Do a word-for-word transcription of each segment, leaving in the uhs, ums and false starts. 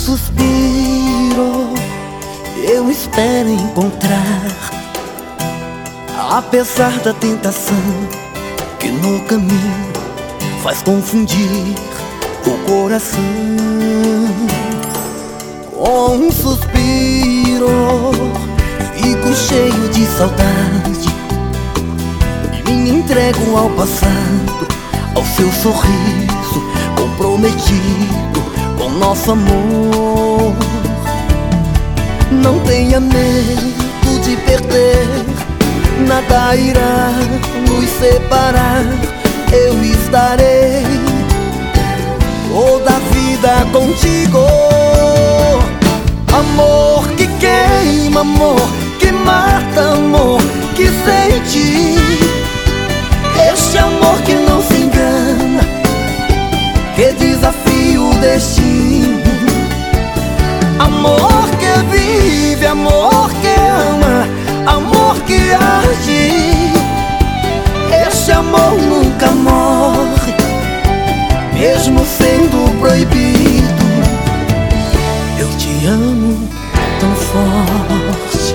suspiro eu espero encontrar, apesar da tentação que no caminho faz confundir o coração. Com um suspiro fico cheio de saudade e me entrego ao passado, ao seu sorriso comprometido com nosso amor. Não tenha medo de perder, nada irá nos separar. Eu estarei toda a vida contigo. Amor que queima, amor que mata, amor que sente. Este amor que não se engana, que desafia o destino. Amor que vive, amor que ama, amor que arde. Este amor nunca morre, mesmo sendo proibido. Eu te amo tão forte.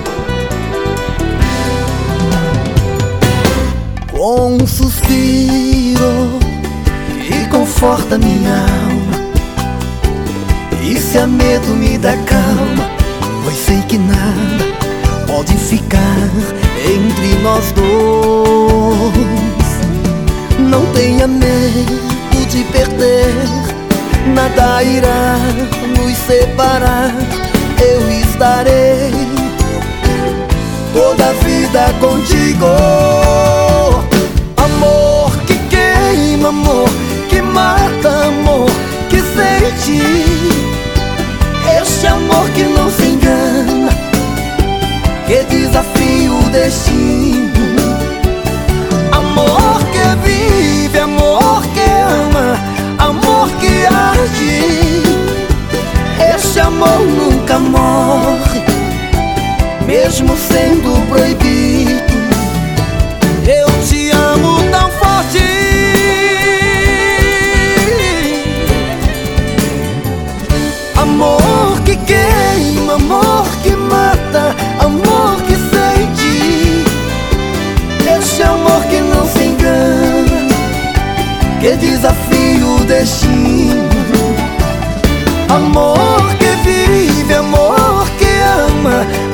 Com um suspiro que conforta minha alma, e se há medo me dá calma, pois sei que nada pode ficar entre nós dois. Não tenha medo de perder, nada irá nos separar. Eu estarei toda a vida contigo. Amor que queima, amor que mata, amor que sente. Este amor que não se engana, que desafia o destino. Amor que vive, amor que ama, amor que arde. Este amor nunca morre, mesmo sendo proibido. Eu te amo tão forte. Amor que queima, amor que mata, amor que sente. Este amor que não se engana, que desafia o destino. Amor que vive, amor que ama,